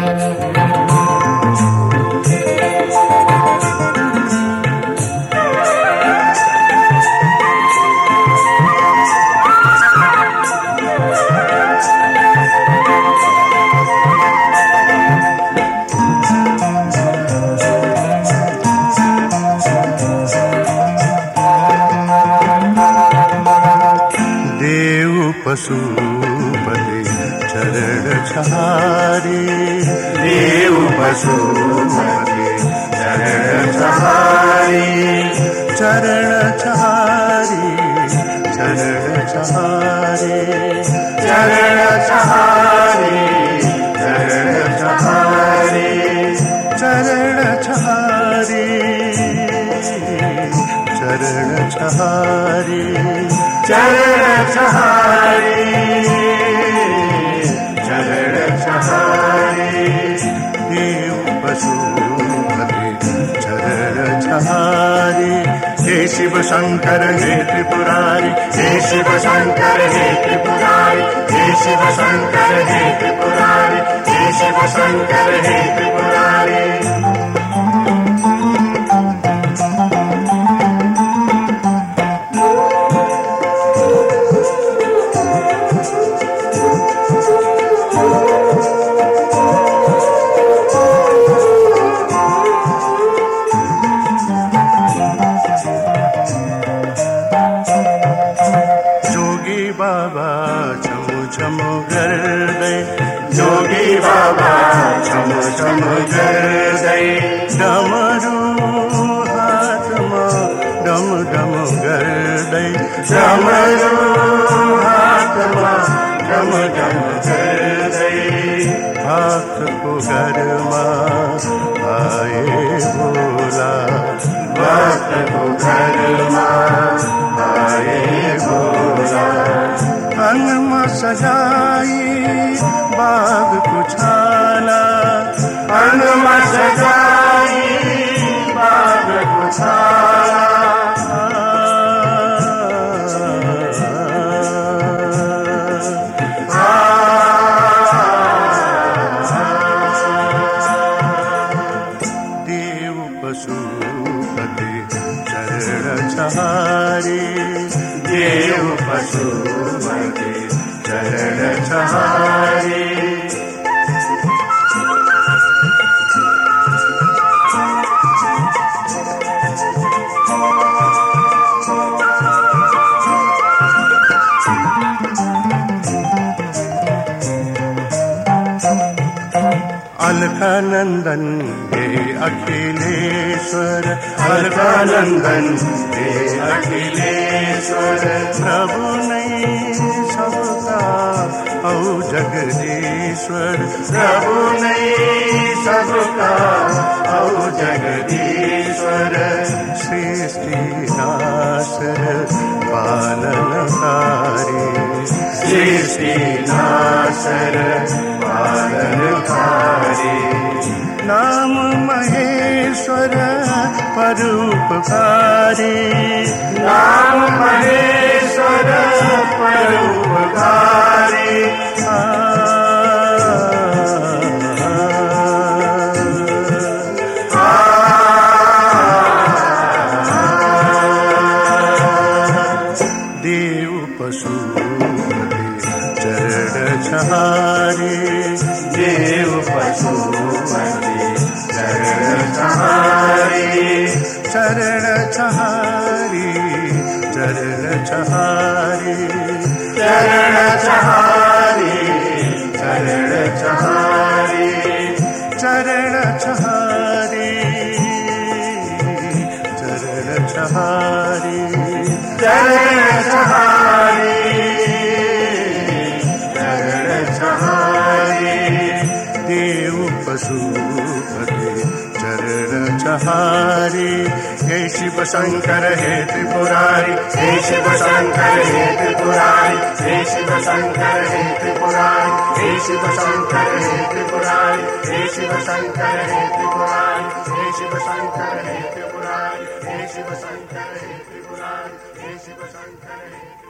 पशुपति चरण छहारी, देव पशुपति चरण छहारी, चरण छहारी, चरण छहारी, चरण छहारी, चरण छहारी, चरण छहारी, चरण छहारी, चरण छहारी, चरण छहारी, देव पशुपति चरण छहारी। हे शिव शंकर हे त्रिपुरारी, हे शिव शंकर हे त्रिपुरारी, हे शिव शंकर हे त्रिपुरारी, हे शिव शंकर हे त्रिपुरारी। बाबा छम छम गर्दे, जोगी बाबा छम छम गर्दे, डमरू हाथ में डम डम गर्दे, डमरू हाथ में डम डम गर्दे। भक्त को घर में आए भोला, भक्त को घर में आए भोला। अन्न सजाई बाग कुछाला, अन्न सजाई बाग कुछाला। देव पशुपति चरण छहारी, देव पशुपति चरण छहारी। अलकानंदन हे अखिलेश्वर, अलकानंदन हे अखिलेश्वर। प्रभु नहीं सबका औ जगदीश्वर, प्रभु नहीं सबका औ जगदीश्वर। सृष्टि नाशर पालनकारी, सृष्टि नाशर पालनकारी। नाम महेश्वर परोपकारी, नाम महेश्वर परोपकारी। देव पशुपति चरण छहारी, देव पशुपति चरण छहारी, चरण छहारी, चरण छहारी, चरण छहारी, चरण छहारी, चरण छहारी, चरण छहारी, चरण छहारी, चरण छहारी। देव पशुपति चरण छहारी। हे शिव शंकर हे त्रिपुरारी, हे शिव शंकर हे त्रिपुरारी, हे शिव शंकर हे त्रिपुरारी, हे शिव शंकर हे त्रिपुरारी, हे शिव शंकर हे त्रिपुरारी, हे शिव शंकर हे त्रिपुरारी, हे शिव शंकर हे त्रिपुरारी, हे शिव शंकर हे